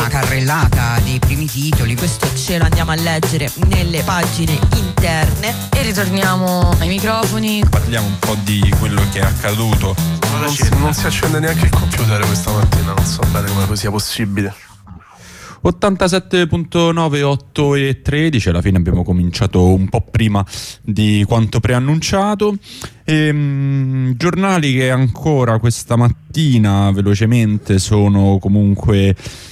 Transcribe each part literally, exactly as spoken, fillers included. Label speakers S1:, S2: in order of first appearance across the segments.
S1: una carrellata dei primi titoli, questo ce lo andiamo a leggere nelle pagine interne e ritorniamo ai microfoni.
S2: Parliamo un po' di quello che è accaduto.
S3: Non si, non si accende neanche il computer questa mattina, non so bene come sia possibile.
S2: ottantasette virgola nove, otto e tredici, alla fine abbiamo cominciato un po' prima di quanto preannunciato. E, mh, giornali che ancora questa mattina velocemente sono comunque...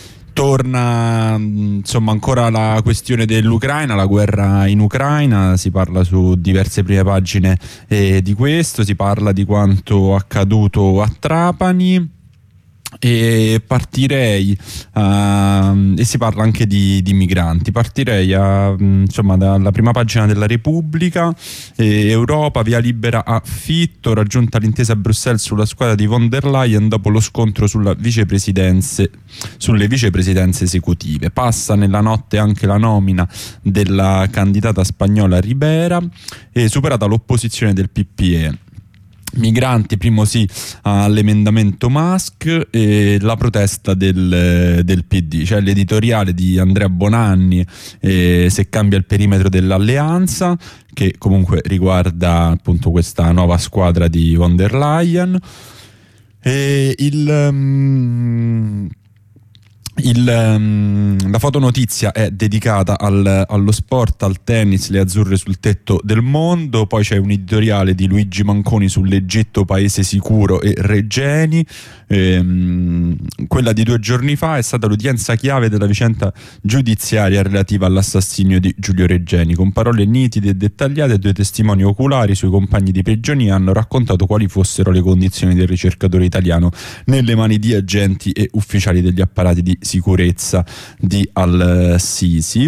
S2: Torna insomma ancora la questione dell'Ucraina, la guerra in Ucraina, si parla su diverse prime pagine eh, di questo, si parla di quanto accaduto a Trapani. E partirei uh, e si parla anche di, di migranti. Partirei a, insomma dalla prima pagina della Repubblica. eh, Europa, via libera a Fitto, raggiunta l'intesa a Bruxelles sulla squadra di von der Leyen dopo lo scontro sulla vicepresidenze, sulle vicepresidenze esecutive. Passa nella notte anche la nomina della candidata spagnola Ribera e superata l'opposizione del P P E. Migranti, primo sì all'emendamento Musk e la protesta del, del P D, cioè l'editoriale di Andrea Bonanni, eh, se cambia il perimetro dell'alleanza, che comunque riguarda appunto questa nuova squadra di von der Leyen. E il... Um, Il, um, la fotonotizia è dedicata al, allo sport, al tennis, le azzurre sul tetto del mondo. Poi c'è un editoriale di Luigi Manconi sull'Egitto, paese sicuro, e Regeni. Ehm, quella di due giorni fa è stata l'udienza chiave della vicenda giudiziaria relativa all'assassinio di Giulio Regeni. Con parole nitide e dettagliate, due testimoni oculari sui compagni di prigionia hanno raccontato quali fossero le condizioni del ricercatore italiano nelle mani di agenti e ufficiali degli apparati di sicurezza di Al-Sisi.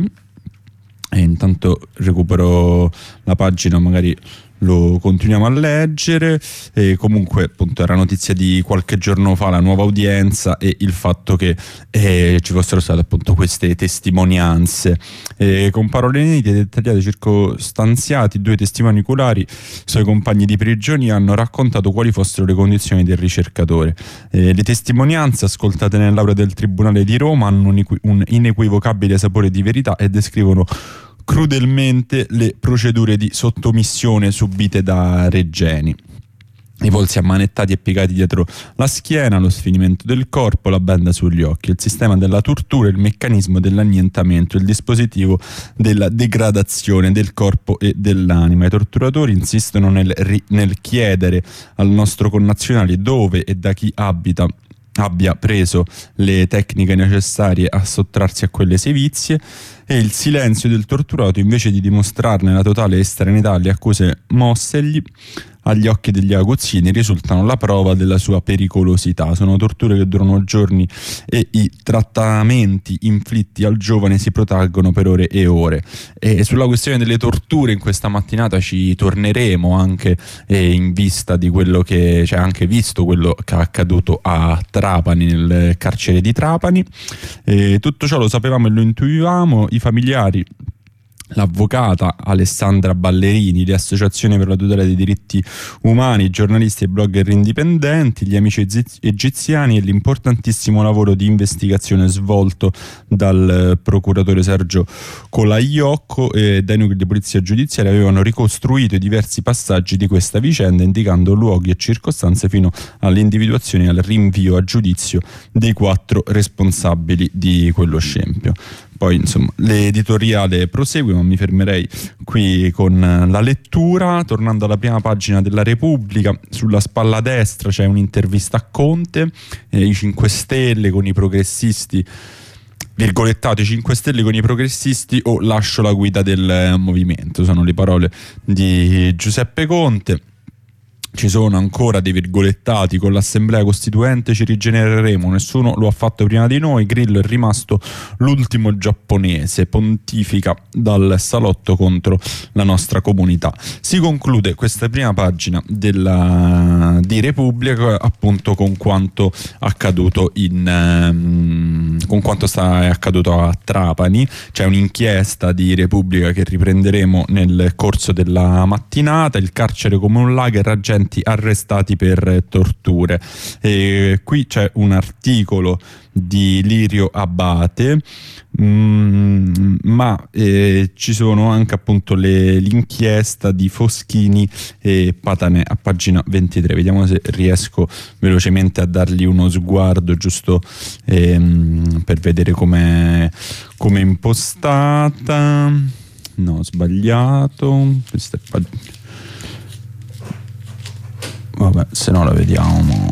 S2: E intanto recupero la pagina, magari lo continuiamo a leggere. E comunque appunto era notizia di qualche giorno fa la nuova udienza e il fatto che eh, ci fossero state appunto queste testimonianze. E con parole nitide e dettagliate circostanziati, due testimoni oculari suoi compagni di prigionia hanno raccontato quali fossero le condizioni del ricercatore. E le testimonianze, ascoltate nell'aula del Tribunale di Roma, hanno un, equi- un inequivocabile sapore di verità e descrivono crudelmente le procedure di sottomissione subite da Regeni. I polsi ammanettati e piegati dietro la schiena, lo sfinimento del corpo, la benda sugli occhi, il sistema della tortura, il meccanismo dell'annientamento, il dispositivo della degradazione del corpo e dell'anima. I torturatori insistono nel, ri- nel chiedere al nostro connazionale dove e da chi abita abbia preso le tecniche necessarie a sottrarsi a quelle sevizie, e il silenzio del torturato, invece di dimostrarne la totale estraneità alle accuse mossegli, agli occhi degli aguzzini risultano la prova della sua pericolosità. Sono torture che durano giorni e i trattamenti inflitti al giovane si protraggono per ore e ore. E sulla questione delle torture in questa mattinata ci torneremo, anche eh, in vista di quello che, cioè anche visto quello che è accaduto a Trapani, nel carcere di Trapani. E tutto ciò lo sapevamo e lo intuivamo. I familiari, l'avvocata Alessandra Ballerini, le associazioni per la tutela dei diritti umani, giornalisti e blogger indipendenti, gli amici egiziani e l'importantissimo lavoro di investigazione svolto dal procuratore Sergio Colaiocco e dai nuclei di polizia giudiziaria avevano ricostruito i diversi passaggi di questa vicenda, indicando luoghi e circostanze fino all'individuazione e al rinvio a giudizio dei quattro responsabili di quello scempio. Poi insomma l'editoriale prosegue, ma mi fermerei qui con la lettura. Tornando alla prima pagina della Repubblica, sulla spalla destra c'è un'intervista a Conte, eh, i cinque Stelle con i progressisti, virgolettato, i cinque Stelle con i progressisti o lascio la guida del movimento, sono le parole di Giuseppe Conte. Ci sono ancora dei virgolettati: con l'assemblea costituente ci rigenereremo, nessuno lo ha fatto prima di noi, Grillo è rimasto l'ultimo giapponese, pontifica dal salotto contro la nostra comunità. Si conclude questa prima pagina della, di Repubblica appunto con quanto accaduto in um, con quanto sta è accaduto a Trapani. C'è un'inchiesta di Repubblica che riprenderemo nel corso della mattinata. Il carcere come un lager, agenti agenti arrestati per torture. E qui c'è un articolo di Lirio Abate, mm, ma eh, ci sono anche appunto le, l'inchiesta di Foschini e Patanè a pagina ventitré. Vediamo se riesco velocemente a dargli uno sguardo giusto ehm, per vedere com'è, com'è impostata. No, ho sbagliato. Questa è pag- vabbè, se no la vediamo.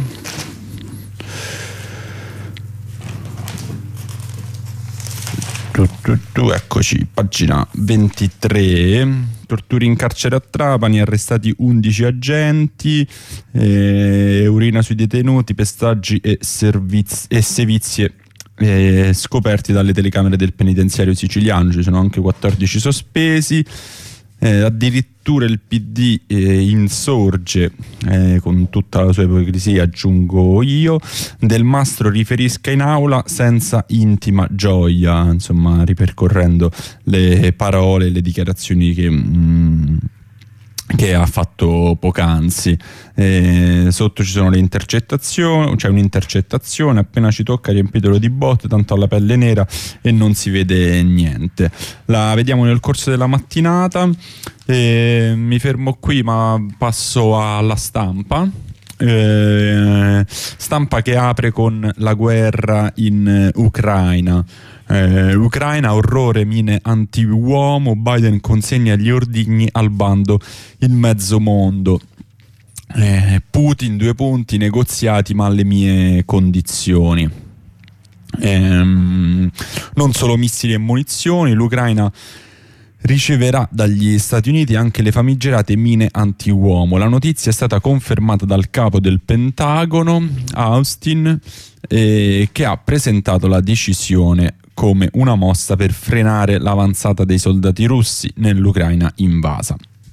S2: Tu, tu, tu, eccoci, pagina ventitré. Torture in carcere a Trapani, arrestati undici agenti, eh, urina sui detenuti, pestaggi e, servizi, e sevizie eh, scoperti dalle telecamere del penitenziario siciliano. Ci sono anche quattordici sospesi. Eh, addirittura il P D eh, insorge eh, con tutta la sua ipocrisia, aggiungo io. Del Mastro riferisca in aula senza intima gioia, insomma ripercorrendo le parole e le dichiarazioni che mm, che ha fatto poc'anzi. Eh, sotto ci sono le intercettazioni, c'è un'intercettazione, appena ci tocca riempitelo di botte, tanto alla pelle nera e non si vede niente. La vediamo nel corso della mattinata. Eh, mi fermo qui ma passo alla Stampa. Eh, Stampa che apre con la guerra in Ucraina. Eh, Ucraina, orrore, mine anti-uomo, Biden consegna gli ordigni al bando il mezzo mondo. Eh, Putin, due punti, negoziati ma alle mie condizioni. Eh, non solo missili e munizioni, l'Ucraina riceverà dagli Stati Uniti anche le famigerate mine anti-uomo. La notizia è stata confermata dal capo del Pentagono, Austin, eh, che ha presentato la decisione come una mossa per frenare l'avanzata dei soldati russi nell'Ucraina invasa.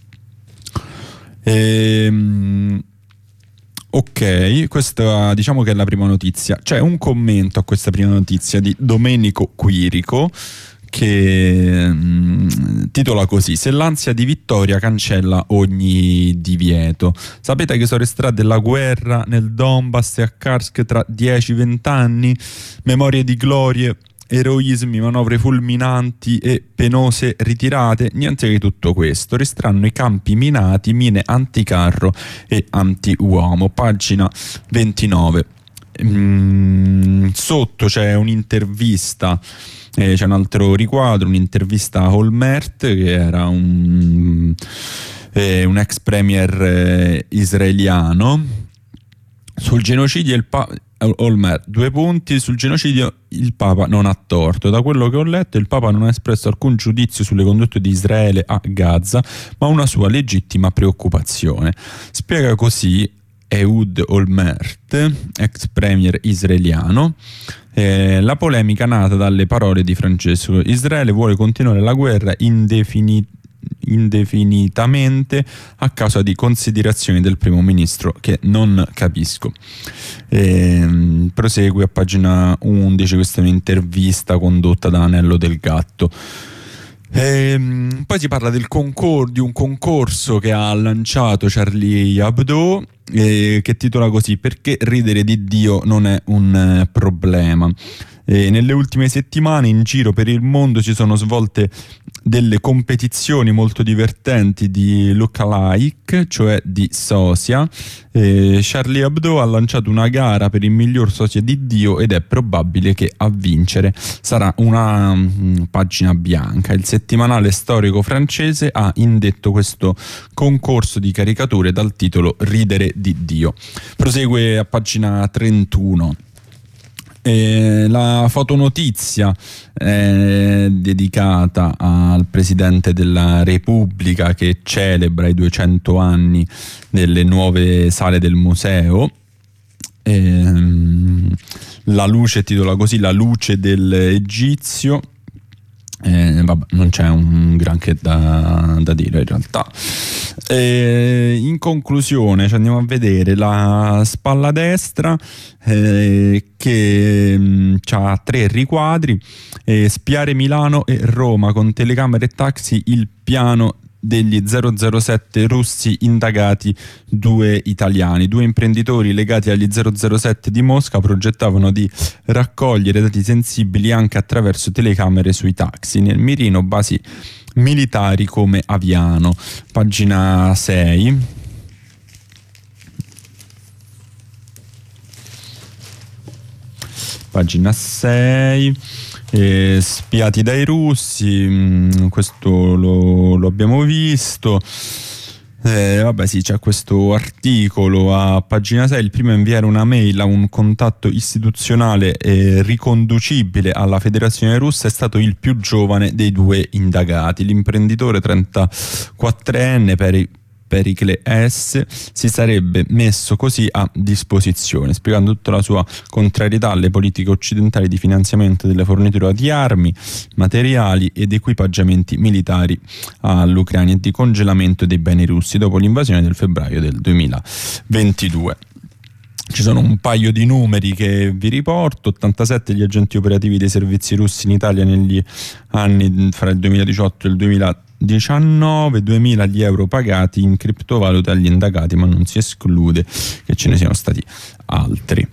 S2: Ehm, ok, questa diciamo che è la prima notizia. C'è un commento a questa prima notizia di Domenico Quirico che mh, titola così: se l'ansia di vittoria cancella ogni divieto. Sapete che sono resterà della guerra nel Donbass e a Kursk tra dieci venti anni? Memorie di glorie, eroismi, manovre fulminanti e penose ritirate? Niente di tutto questo. Resteranno i campi minati, mine anticarro e anti-uomo. Pagina ventinove. Mm, sotto c'è un'intervista, eh, c'è un altro riquadro, un'intervista a Olmert, che era un, eh, un ex premier eh, israeliano, sul genocidio. Il pa- Olmert, due punti, sul genocidio il Papa non ha torto. Da quello che ho letto, il Papa non ha espresso alcun giudizio sulle condotte di Israele a Gaza, ma una sua legittima preoccupazione. Spiega così Ehud Olmert, ex premier israeliano, eh, la polemica nata dalle parole di Francesco. Israele vuole continuare la guerra indefinitivamente indefinitamente a causa di considerazioni del primo ministro che non capisco. E, prosegue a pagina undici, questa è un'intervista condotta da Anello del Gatto. E, poi si parla del concor- di un concorso che ha lanciato Charlie Hebdo, eh, che titola così: perché ridere di Dio non è un eh, problema. E nelle ultime settimane in giro per il mondo si sono svolte delle competizioni molto divertenti di lookalike, cioè di sosia. Eh, Charlie Hebdo ha lanciato una gara per il miglior sosia di Dio ed è probabile che a vincere sarà una mh, pagina bianca. Il settimanale storico francese ha indetto questo concorso di caricature dal titolo Ridere di Dio. Prosegue a pagina trentuno. Eh, la fotonotizia è dedicata al Presidente della Repubblica che celebra i duecento anni delle nuove sale del museo. Eh, la luce, titola così, la luce dell'Egizio. Eh, vabbè, non c'è un granché da, da dire in realtà. Eh, in conclusione ci andiamo a vedere la spalla destra, eh, che ha tre riquadri: eh, spiare Milano e Roma con telecamere e taxi, il piano degli zero zero sette russi indagati due italiani. Due imprenditori legati agli zero zero sette di Mosca progettavano di raccogliere dati sensibili anche attraverso telecamere sui taxi, nel mirino basi militari come Aviano. Pagina sei. Pagina sei. Eh, spiati dai russi, mh, questo lo, lo abbiamo visto. Eh, vabbè sì, c'è questo articolo a pagina sei. Il primo a inviare una mail a un contatto istituzionale eh, riconducibile alla Federazione Russa è stato il più giovane dei due indagati. L'imprenditore trentaquattrenne per Pericle S si sarebbe messo così a disposizione, spiegando tutta la sua contrarietà alle politiche occidentali di finanziamento delle forniture di armi, materiali ed equipaggiamenti militari all'Ucraina e di congelamento dei beni russi dopo l'invasione del febbraio del duemilaventidue. Ci sono un paio di numeri che vi riporto: ottantasette gli agenti operativi dei servizi russi in Italia negli anni fra il duemiladiciotto e il duemiladiciannove, duemila gli euro pagati in criptovalute agli indagati, ma non si esclude che ce ne siano stati altri.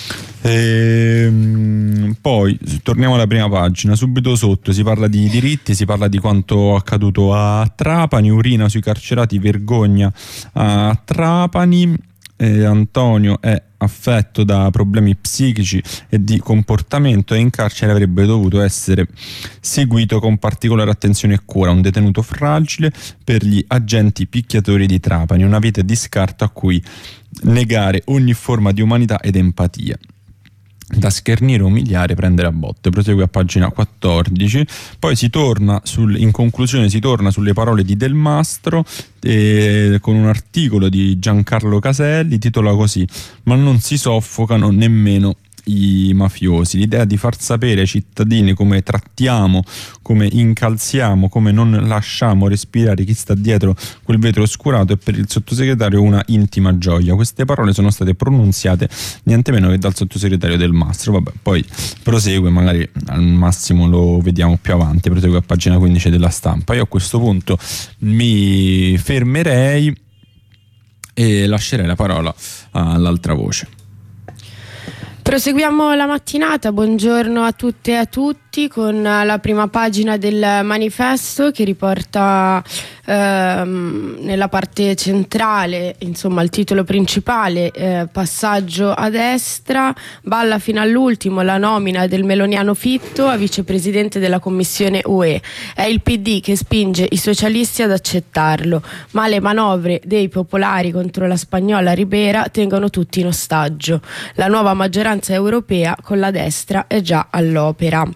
S2: Ehm, poi torniamo alla prima pagina, subito sotto si parla di diritti, si parla di quanto accaduto a Trapani. Urina sui carcerati, vergogna a Trapani. Eh, Antonio è affetto da problemi psichici e di comportamento e in carcere avrebbe dovuto essere seguito con particolare attenzione e cura. Un detenuto fragile per gli agenti picchiatori di Trapani, una vita di scarto a cui negare ogni forma di umanità ed empatia. Da schernire, umiliare, prendere a botte. Prosegue a pagina quattordici. Poi si torna sul, in conclusione si torna sulle parole di Del Mastro eh, con un articolo di Giancarlo Caselli, titola così: ma non si soffocano nemmeno i mafiosi. L'idea di far sapere ai cittadini come trattiamo, come incalziamo, come non lasciamo respirare chi sta dietro quel vetro oscurato è per il sottosegretario una intima gioia. Queste parole sono state pronunziate niente meno che dal sottosegretario Del Mastro. Vabbè, poi prosegue, magari al massimo lo vediamo più avanti, prosegue a pagina quindici della Stampa. Io a questo punto mi fermerei e lascerei la parola all'altra voce.
S4: Proseguiamo la mattinata, buongiorno a tutte e a tutti, con la prima pagina del manifesto che riporta ehm, nella parte centrale, insomma, il titolo principale, eh, passaggio a destra, balla fino all'ultimo la nomina del meloniano Fitto a vicepresidente della Commissione U E. È il P D che spinge i socialisti ad accettarlo, ma le manovre dei popolari contro la spagnola Ribera tengono tutti in ostaggio. La nuova maggioranza europea con la destra è già all'opera.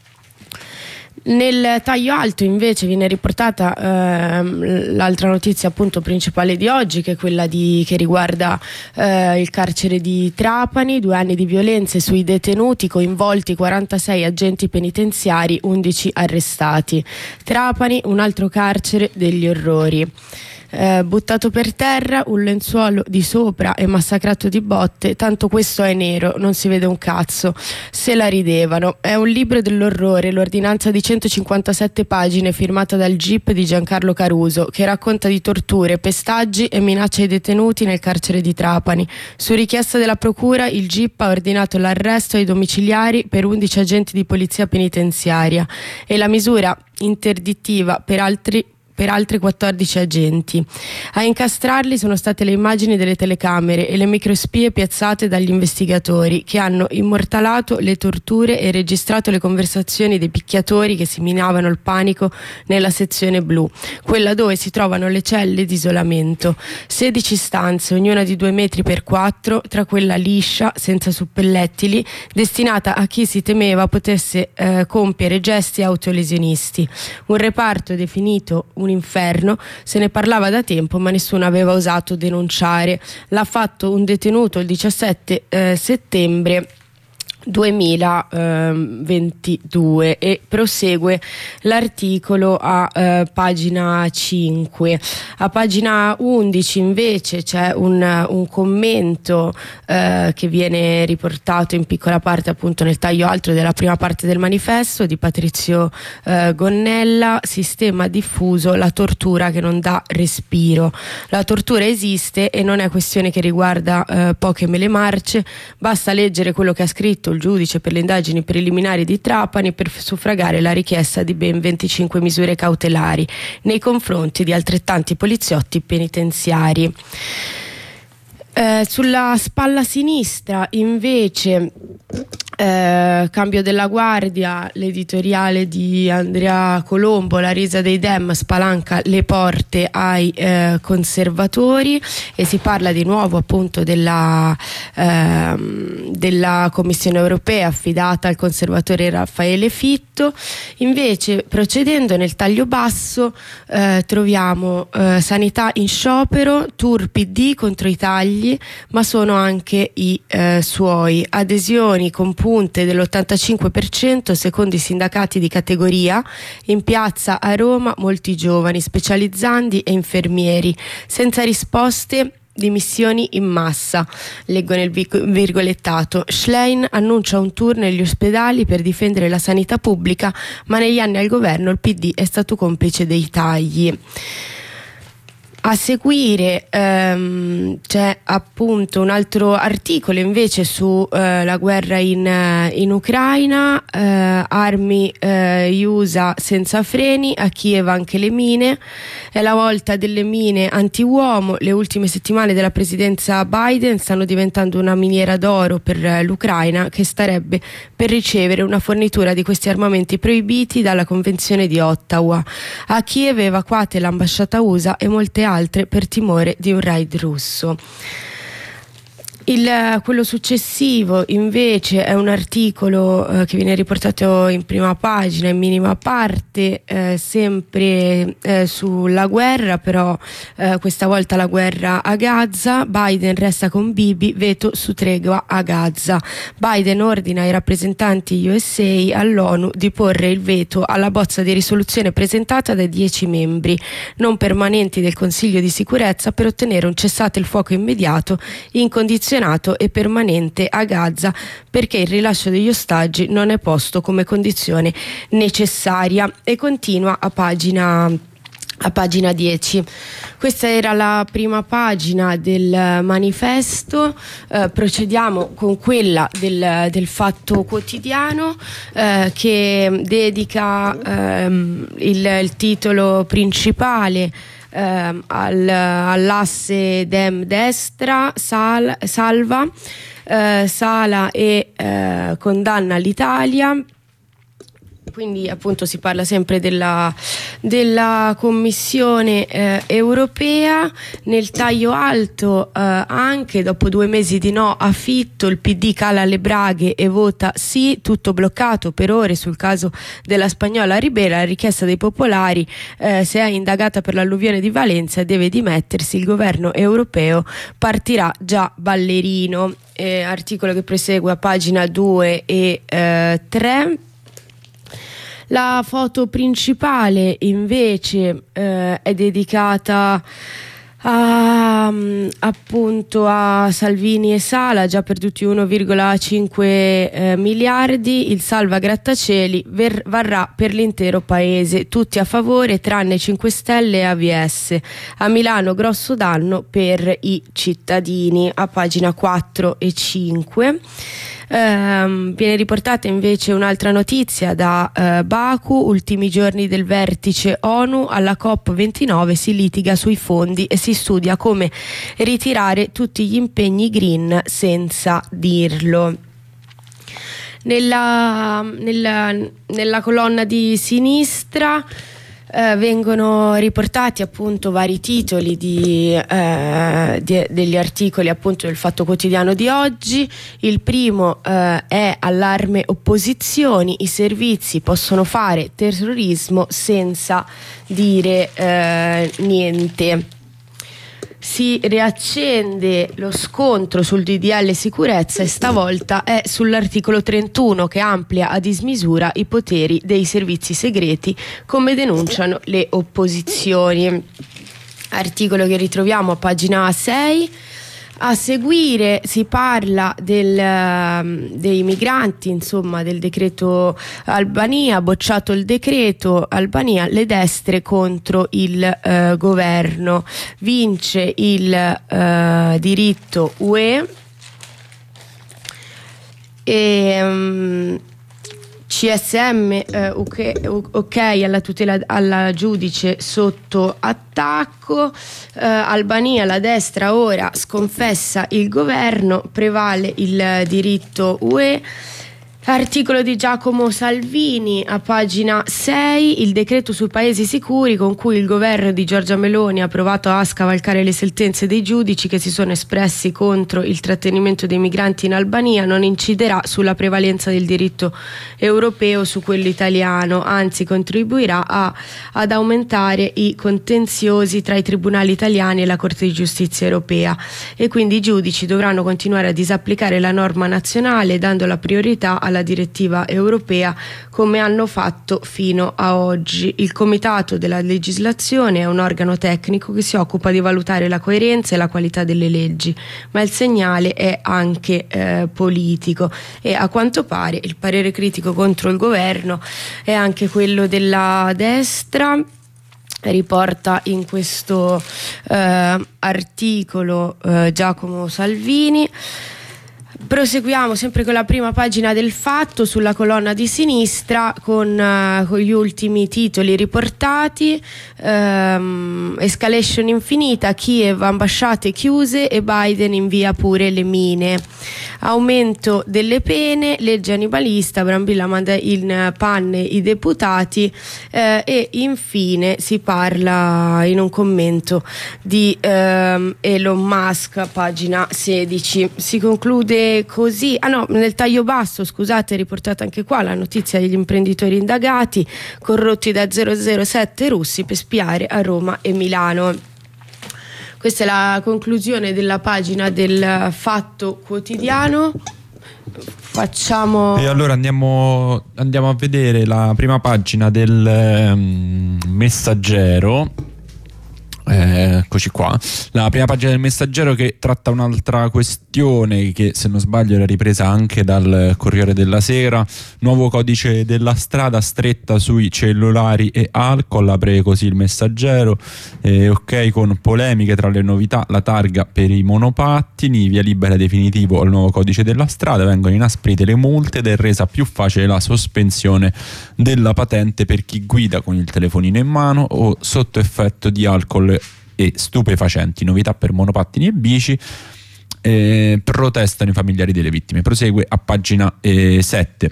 S4: Nel taglio alto invece viene riportata ehm, l'altra notizia appunto principale di oggi, che è quella di, che riguarda eh, il carcere di Trapani. Due anni di violenze sui detenuti, coinvolti quarantasei agenti penitenziari, undici arrestati. Trapani, un altro carcere degli orrori. Eh, buttato per terra, un lenzuolo di sopra e massacrato di botte, tanto questo è nero, non si vede un cazzo. Se la ridevano. È un libro dell'orrore, l'ordinanza di centocinquantasette pagine firmata dal G I P di Giancarlo Caruso, che racconta di torture, pestaggi e minacce ai detenuti nel carcere di Trapani. Su richiesta della procura, il G I P ha ordinato l'arresto ai domiciliari per undici agenti di polizia penitenziaria e la misura interdittiva per altri per altri quattordici agenti. A incastrarli sono state le immagini delle telecamere e le microspie piazzate dagli investigatori, che hanno immortalato le torture e registrato le conversazioni dei picchiatori che si minavano il panico nella sezione blu, quella dove si trovano le celle di isolamento. sedici stanze, ognuna di due metri per quattro, tra quella liscia, senza suppellettili, destinata a chi si temeva potesse eh, compiere gesti autolesionisti. Un reparto definito un inferno, se ne parlava da tempo ma nessuno aveva osato denunciare. L'ha fatto un detenuto il diciassette eh, settembre duemilaventidue, e prosegue l'articolo a eh, pagina cinque. A pagina undici invece c'è un, un commento eh, che viene riportato in piccola parte appunto nel taglio alto della prima parte del manifesto di Patrizio eh, Gonnella: sistema diffuso, la tortura che non dà respiro. La tortura esiste e non è questione che riguarda eh, poche mele marce, basta leggere quello che ha scritto il giudice per le indagini preliminari di Trapani per suffragare la richiesta di ben venticinque misure cautelari nei confronti di altrettanti poliziotti penitenziari. Eh, sulla spalla sinistra invece eh, cambio della guardia, l'editoriale di Andrea Colombo: la resa dei Dem spalanca le porte ai eh, conservatori, e si parla di nuovo appunto della, eh, della Commissione europea affidata al conservatore Raffaele Fitto. Invece, procedendo nel taglio basso, eh, troviamo eh, sanità in sciopero, Tour P D contro i tagli, ma sono anche i eh, suoi. Adesioni con punte dell'ottantacinque per cento secondo i sindacati di categoria. In piazza a Roma molti giovani, specializzandi e infermieri, senza risposte. Dimissioni in massa. Leggo nel virgolettato: Schlein annuncia un tour negli ospedali per difendere la sanità pubblica, ma negli anni al governo il P D è stato complice dei tagli. A seguire ehm, c'è appunto un altro articolo invece su eh, la guerra in, in Ucraina, eh, armi eh, U S A senza freni, a Kiev anche le mine, è la volta delle mine anti-uomo. Le ultime settimane della presidenza Biden stanno diventando una miniera d'oro per eh, l'Ucraina, che starebbe per ricevere una fornitura di questi armamenti proibiti dalla Convenzione di Ottawa. A Kiev evacuate l'ambasciata U S A e molte altre per timore di un raid russo. Il, quello successivo invece è un articolo eh, che viene riportato in prima pagina, in minima parte, eh, sempre eh, sulla guerra, però eh, questa volta la guerra a Gaza. Biden resta con Bibi, veto su tregua a Gaza. Biden ordina ai rappresentanti U S A all'ONU di porre il veto alla bozza di risoluzione presentata dai dieci membri non permanenti del Consiglio di sicurezza per ottenere un cessate il fuoco immediato, incondizionato e permanente a Gaza, perché il rilascio degli ostaggi non è posto come condizione necessaria. E continua a pagina a pagina dieci. Questa era la prima pagina del manifesto. Eh, procediamo con quella del, del Fatto Quotidiano, eh, che dedica ehm, il, il titolo principale Uh, al, all'asse Dem destra, sal, salva, uh, sala e uh, condanna l'Italia. Quindi appunto si parla sempre della, della Commissione eh, europea. Nel taglio alto, eh, anche dopo due mesi di no a Fitto, il P D cala le braghe e vota sì, tutto bloccato per ore sul caso della spagnola Ribera. La richiesta dei popolari, eh, se è indagata per l'alluvione di Valencia deve dimettersi, il governo europeo partirà già ballerino. Eh, articolo che prosegue a pagina due e tre. La foto principale invece eh, è dedicata a, appunto a Salvini e Sala, già perduti uno virgola cinque eh, miliardi, il salva grattacieli ver- varrà per l'intero paese, tutti a favore tranne cinque Stelle e A V S. A Milano grosso danno per i cittadini, a pagina quattro e cinque. Um, viene riportata invece un'altra notizia da uh, Baku: ultimi giorni del vertice ONU, alla COP ventinove si litiga sui fondi e si studia come ritirare tutti gli impegni green senza dirlo. Nella, nella, nella colonna di sinistra Eh, vengono riportati appunto vari titoli di, eh, di, degli articoli appunto del Fatto Quotidiano di oggi. Il primo eh, è allarme opposizioni, i servizi possono fare terrorismo senza dire eh, niente. si riaccende lo scontro sul D D L sicurezza, e stavolta è sull'articolo trentuno, che amplia a dismisura i poteri dei servizi segreti, come denunciano le opposizioni. Articolo che ritroviamo a pagina sei. A seguire si parla del, dei migranti, insomma del decreto Albania, bocciato il decreto Albania, le destre contro il eh, governo, vince il eh, diritto U E e um, C S M eh, okay, ok alla tutela alla giudice sotto attacco. eh, Albania, la destra ora sconfessa il governo, prevale il diritto U E. Articolo di Giacomo Salvini a pagina sei, il decreto sui paesi sicuri con cui il governo di Giorgia Meloni ha provato a scavalcare le sentenze dei giudici che si sono espressi contro il trattenimento dei migranti in Albania non inciderà sulla prevalenza del diritto europeo su quello italiano, anzi contribuirà a, ad aumentare i contenziosi tra i tribunali italiani e la Corte di Giustizia europea, e quindi i giudici dovranno continuare a disapplicare la norma nazionale dando la priorità alla direttiva europea, come hanno fatto fino a oggi. Il Comitato della Legislazione è un organo tecnico che si occupa di valutare la coerenza e la qualità delle leggi, ma il segnale è anche eh, politico, e a quanto pare il parere critico contro il governo è anche quello della destra. Riporta in questo eh, articolo eh, Giacomo Salvini. Proseguiamo sempre con la prima pagina del Fatto, sulla colonna di sinistra con, uh, con gli ultimi titoli riportati. um, Escalation infinita, Kiev, ambasciate chiuse e Biden invia pure le mine. Aumento delle pene, legge annibalista, Brambilla manda in panne i deputati, eh, e infine si parla in un commento di ehm, Elon Musk, pagina sedici. Si conclude così, ah no, nel taglio basso, scusate, è riportata anche qua la notizia degli imprenditori indagati corrotti da zero zero sette russi per spiare a Roma e Milano. Questa è la conclusione della pagina del Fatto Quotidiano. Facciamo.
S2: E allora andiamo, andiamo a vedere la prima pagina del um, Messaggero. Eh, eccoci qua, la prima pagina del Messaggero, che tratta un'altra questione che, se non sbaglio, era ripresa anche dal Corriere della Sera. Nuovo codice della strada, stretta sui cellulari e alcol, apre così il Messaggero. Eh, ok, con polemiche tra le novità, la targa per i monopattini, via libera definitivo al nuovo codice della strada, vengono inasprite le multe ed è resa più facile la sospensione della patente per chi guida con il telefonino in mano o sotto effetto di alcol e stupefacenti. Novità per monopattini e bici. Eh, protestano i familiari delle vittime. Prosegue a pagina eh, sette.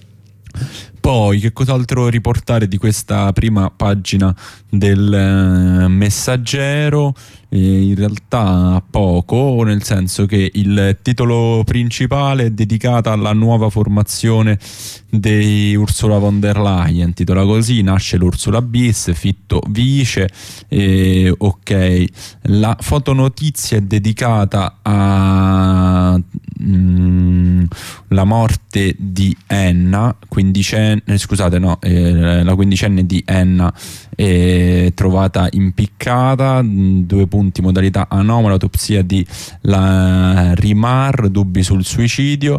S2: Poi che cos'altro riportare di questa prima pagina del eh, Messaggero? Eh, in realtà poco, nel senso che il titolo principale è dedicato alla nuova formazione di Ursula von der Leyen, titola così: nasce l'Ursula bis, Fitto vice. Eh, ok, la fotonotizia è dedicata a mm, la morte di Enna, quindicenne, scusate no, eh, la quindicenne di Enna è trovata impiccata, due punti, modalità anomala, autopsia di la Rimar, dubbi sul suicidio.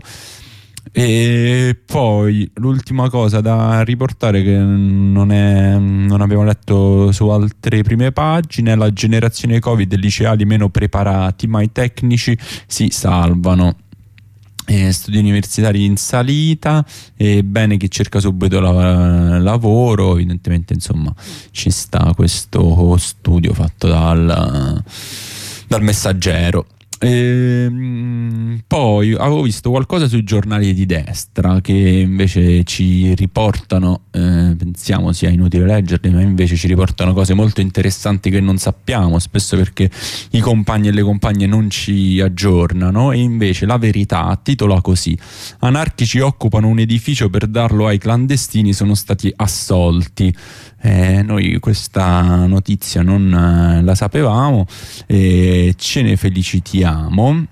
S2: E poi l'ultima cosa da riportare, che non, è, non abbiamo letto su altre prime pagine, è la generazione Covid, liceali meno preparati ma i tecnici si salvano. Eh, studi universitari in salita, e bene chi cerca subito la, lavoro. Evidentemente, insomma, ci sta questo studio fatto dal, dal Messaggero. E, poi avevo visto qualcosa sui giornali di destra che invece ci riportano, eh, pensiamo sia inutile leggerli, ma invece ci riportano cose molto interessanti che non sappiamo, spesso perché i compagni e le compagne non ci aggiornano. E invece La Verità titola così: anarchici occupano un edificio per darlo ai clandestini, sono stati assolti. Eh, noi questa notizia non eh, la sapevamo e ce ne felicitiamo.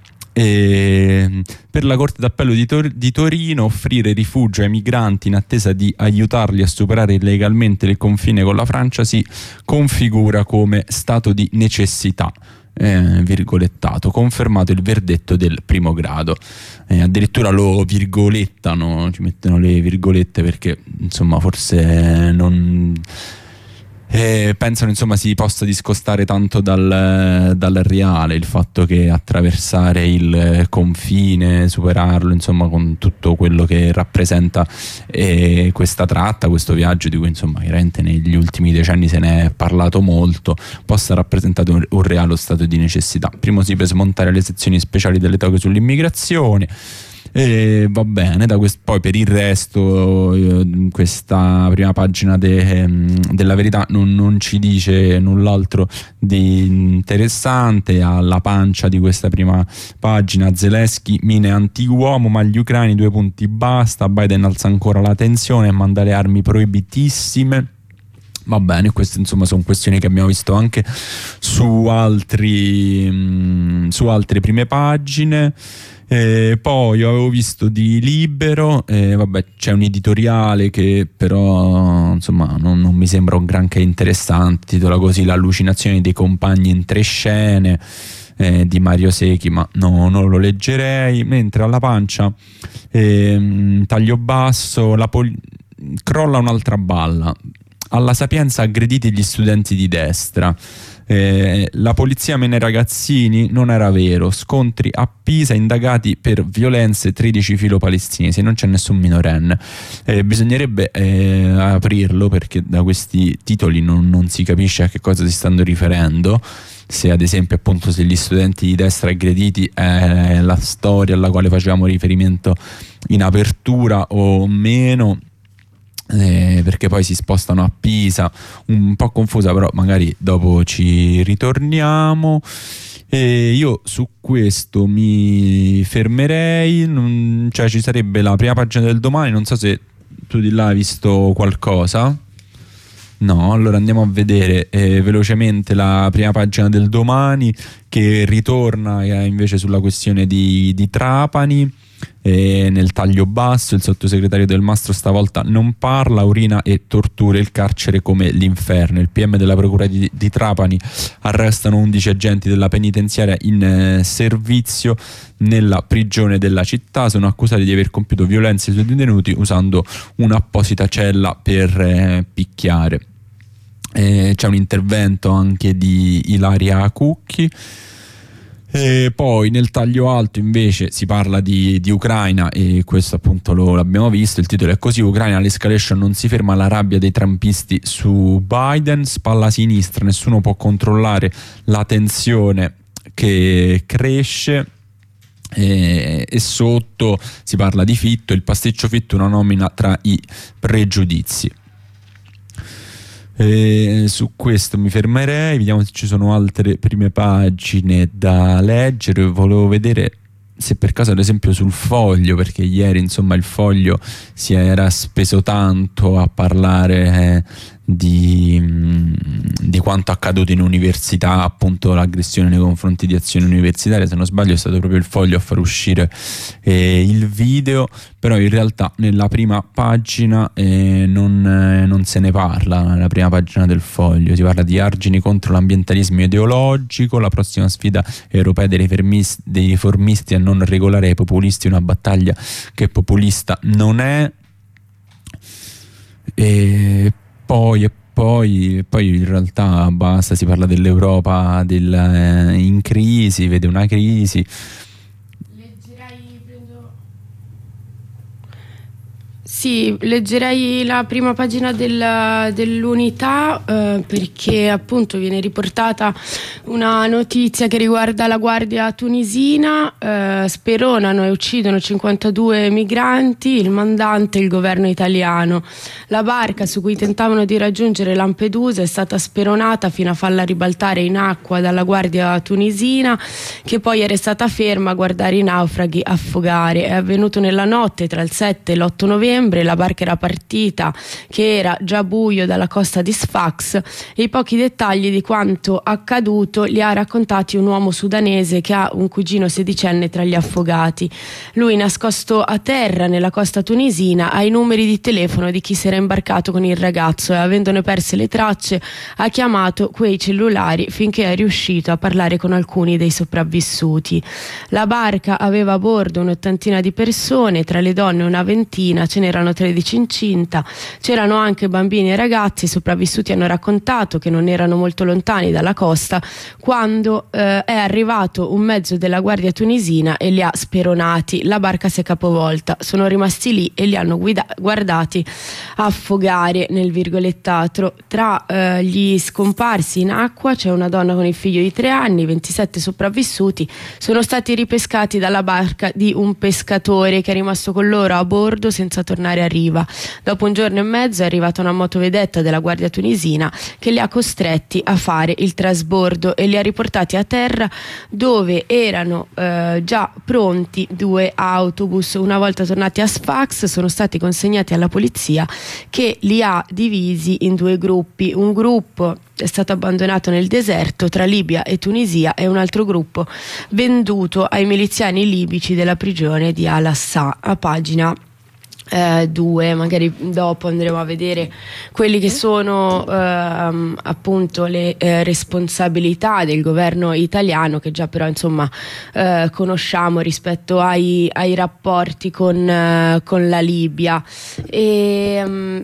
S2: E per la Corte d'Appello di, Tor- di Torino offrire rifugio ai migranti in attesa di aiutarli a superare illegalmente il confine con la Francia si configura come stato di necessità. Eh, virgolettato, confermato il verdetto del primo grado. Eh, addirittura lo virgolettano, ci mettono le virgolette perché insomma forse non eh, pensano insomma si possa discostare tanto dal, dal reale il fatto che attraversare il confine, superarlo insomma con tutto quello che rappresenta eh, questa tratta, questo viaggio di cui insomma chiaramente negli ultimi decenni se ne è parlato molto, possa rappresentare un, un reale stato di necessità. Primo sì per smontare le sezioni speciali delle toghe sull'immigrazione. E va bene, da quest- poi per il resto eh, questa prima pagina de- della Verità non, non ci dice null'altro di interessante. Alla pancia di questa prima pagina: Zelensky mine anti-uomo, ma gli ucraini due punti basta, Biden alza ancora la tensione e manda le armi proibitissime. Va bene, queste insomma sono questioni che abbiamo visto anche su altri mh, su altre prime pagine. E poi io avevo visto di Libero, e vabbè, c'è un editoriale che però insomma non, non mi sembra un granché interessante, titola così: l'allucinazione dei compagni in tre scene, eh, di Mario Secchi, ma no, non lo leggerei. Mentre alla pancia eh, taglio basso, la pol- crolla un'altra balla, alla Sapienza aggrediti gli studenti di destra. Eh, la polizia mena i ragazzini, non era vero, scontri a Pisa, indagati per violenze tredici filo palestinesi, non c'è nessun minorenne. Eh, bisognerebbe eh, aprirlo perché da questi titoli non, non si capisce a che cosa si stanno riferendo, se ad esempio appunto se gli studenti di destra aggrediti è la storia alla quale facevamo riferimento in apertura o meno. Eh, perché poi si spostano a Pisa, un po' confusa, però magari dopo ci ritorniamo. E io su questo mi fermerei, non, cioè ci sarebbe la prima pagina del Domani, non so se tu di là hai visto qualcosa. No, allora andiamo a vedere eh, velocemente la prima pagina del Domani, che ritorna eh, invece sulla questione di, di Trapani. E nel taglio basso il sottosegretario Del Mastro stavolta non parla, urina e torture il carcere come l'inferno. Il P M della procura di, di Trapani arrestano undici agenti della penitenziaria in eh, servizio nella prigione della città, sono accusati di aver compiuto violenze sui detenuti usando un'apposita cella per eh, picchiare. Eh, c'è un intervento anche di Ilaria Cucchi. E poi nel taglio alto invece si parla di, di Ucraina, e questo appunto lo, l'abbiamo visto, il titolo è così: Ucraina, l'escalation non si ferma, la rabbia dei trumpisti su Biden, spalla sinistra, nessuno può controllare la tensione che cresce. E, e sotto si parla di Fitto, il pasticcio Fitto, una nomina tra i pregiudizi. E su questo mi fermerei, vediamo se ci sono altre prime pagine da leggere. Volevo vedere se per caso ad esempio sul Foglio, perché ieri insomma il Foglio si era speso tanto a parlare eh, di, di quanto accaduto in università, appunto l'aggressione nei confronti di Azione Universitaria. Se non sbaglio è stato proprio il Foglio a far uscire eh, il video, però in realtà nella prima pagina eh, non, eh, non se ne parla. Nella prima pagina del Foglio si parla di argini contro l'ambientalismo ideologico, la prossima sfida europea dei riformisti, dei riformisti a non regolare ai populisti, una battaglia che populista non è. E poi e poi, poi in realtà basta, si parla dell'Europa del, eh, in crisi, vede una crisi.
S4: Leggerai, prendo... Sì, leggerei la prima pagina del, dell'Unità eh, perché appunto viene riportata una notizia che riguarda la Guardia tunisina. Eh, speronano e uccidono cinquantadue migranti, il mandante il governo italiano. La barca su cui tentavano di raggiungere Lampedusa è stata speronata fino a farla ribaltare in acqua dalla Guardia tunisina, che poi è restata ferma a guardare i naufraghi affogare. È avvenuto nella notte tra il sette e l'otto novembre. La barca era partita, che era già buio dalla costa di Sfax, e i pochi dettagli di quanto accaduto li ha raccontati un uomo sudanese che ha un cugino sedicenne tra gli affogati. Lui, nascosto a terra nella costa tunisina, ha i numeri di telefono di chi si era imbarcato con il ragazzo e, avendone perse le tracce, ha chiamato quei cellulari finché è riuscito a parlare con alcuni dei sopravvissuti. La barca aveva a bordo un'ottantina di persone, tra le donne una ventina, ce n'erano tredici incinta, c'erano anche bambini e ragazzi. I sopravvissuti hanno raccontato che non erano molto lontani dalla costa quando eh, è arrivato un mezzo della Guardia tunisina e li ha speronati. La barca si è capovolta, sono rimasti lì e li hanno guida- guardati affogare nel virgolettato. Tra eh, gli scomparsi in acqua c'è una donna con il figlio di tre anni. ventisette sopravvissuti sono stati ripescati dalla barca di un pescatore che è rimasto con loro a bordo senza tornare a riva. Dopo un giorno e mezzo è arrivata una motovedetta della Guardia tunisina che li ha costretti a fare il trasbordo e li ha riportati a terra, dove erano eh, già pronti due autobus. Una volta tornati a Sfax sono stati consegnati alla polizia, che li ha divisi in due gruppi. Un gruppo è stato abbandonato nel deserto tra Libia e Tunisia e un altro gruppo venduto ai miliziani libici della prigione di Al-Assad. A pagina Eh, due, magari dopo andremo a vedere quelli che sono ehm, appunto le eh, responsabilità del governo italiano, che già però insomma eh, conosciamo rispetto ai, ai rapporti con, eh, con la Libia. E um,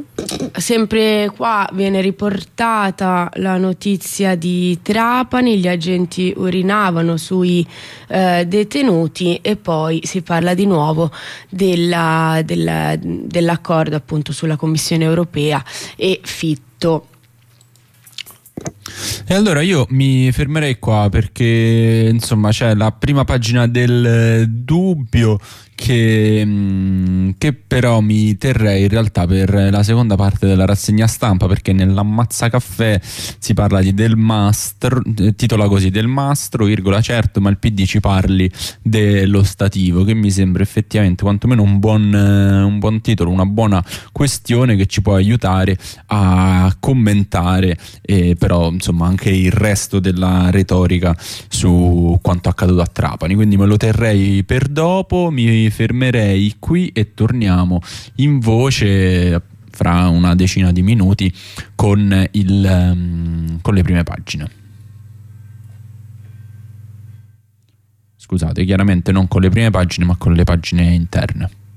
S4: sempre qua viene riportata la notizia di Trapani: gli agenti urinavano sui eh, detenuti, e poi si parla di nuovo della Del, dell'accordo appunto sulla Commissione europea e Fitto.
S2: E allora io mi fermerei qua, perché insomma c'è la prima pagina del dubbio che, che però mi terrei in realtà per la seconda parte della rassegna stampa, perché nell'ammazzacaffè si parla di Del Mastro, titola così: Del Mastro, virgola, certo, ma il P D ci parli dello stativo, che mi sembra effettivamente quantomeno un buon, un buon titolo, una buona questione che ci può aiutare a commentare eh, però insomma anche il resto della retorica su quanto accaduto a Trapani. Quindi me lo terrei per dopo, mi fermerei qui e torniamo in voce fra una decina di minuti con, il, um, con le prime pagine. Scusate, chiaramente non con le prime pagine ma con le pagine interne.